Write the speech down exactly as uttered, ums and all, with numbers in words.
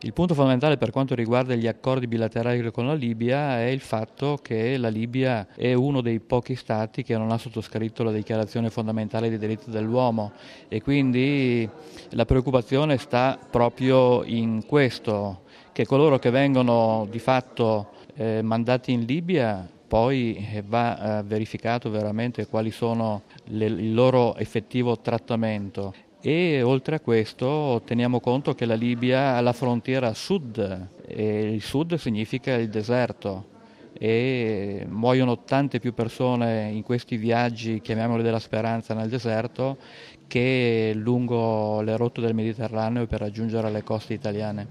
Il punto fondamentale per quanto riguarda gli accordi bilaterali con la Libia è il fatto che la Libia è uno dei pochi stati che non ha sottoscritto la Dichiarazione fondamentale dei diritti dell'uomo e quindi la preoccupazione sta proprio in questo, che coloro che vengono di fatto eh, mandati in Libia poi eh, va eh, verificato veramente quali sono le, il loro effettivo trattamento. E oltre a questo teniamo conto che la Libia ha la frontiera a sud e il sud significa il deserto e muoiono tante più persone in questi viaggi, chiamiamoli della speranza, nel deserto che lungo le rotte del Mediterraneo per raggiungere le coste italiane.